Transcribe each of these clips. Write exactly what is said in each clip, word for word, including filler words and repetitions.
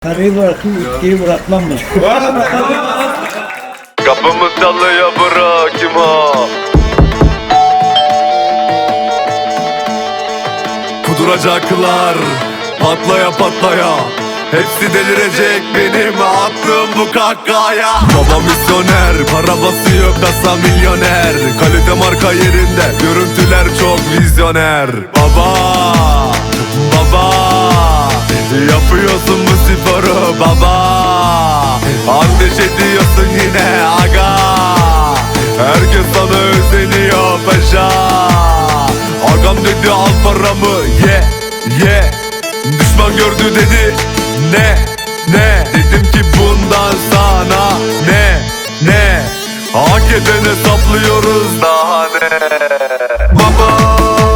Karıyı bırakıp ülkeyi bırakmam ben. Kapımı çalıyor bırakayım ha. Kuduracaklar patlaya patlaya, hepsi delirecek benim attığım bu kahkahaya. Baba misyoner, para basıyor kasa milyoner. Kalite marka yerinde, görüntüler çok vizyoner. Baba, baba, yapıyorsun bu sporu baba. Ateş ediyorsun yine aga. Herkes sana özeniyor paşa. Agam dedi al paramı ye ye. Düşman gördü dedi ne ne. Dedim ki bundan sana ne ne. Hak edene saplıyoruz daha ne. Baba,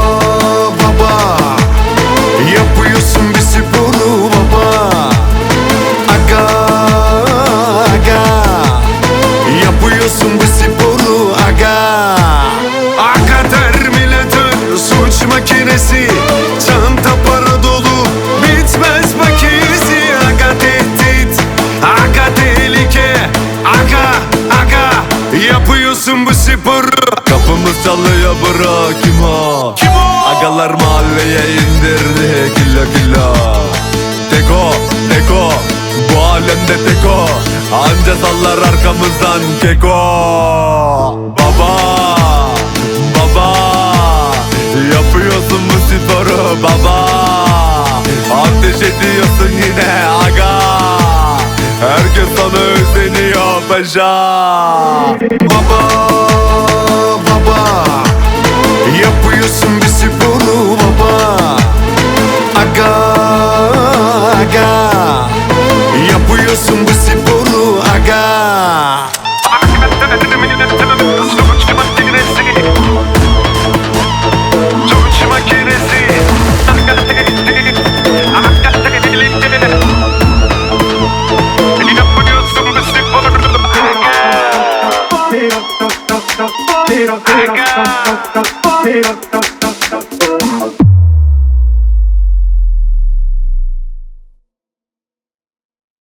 baba, yapıyorsun bir sporu baba. Aga, aga, yapıyorsun bir sporu aga. Aga terminatör, suç makinesi, çanta para dolu, bitmez makinesi. Aga tehdit, aga tehlike, aga, aga, yapıyorsun bu sporu. Kapımız çalıyor bro, kim o? Kim o? Agalar mahalleye indirdi kilo kilo. Teko, teko, bu alemde teko. Anca sallar arkamızdan keko. Baba, baba, yapıyorsun bu sporu baba. Ateş ediyorsun yine aga. Herkes sana özeniyor paşa. Baba, baba, yapıyorsun bir sporu baba. Aga, aga, yapıyorsun bu sporu aga. Tiro, tiro, tiro, tiro, tiro, tiro, tiro, tiro,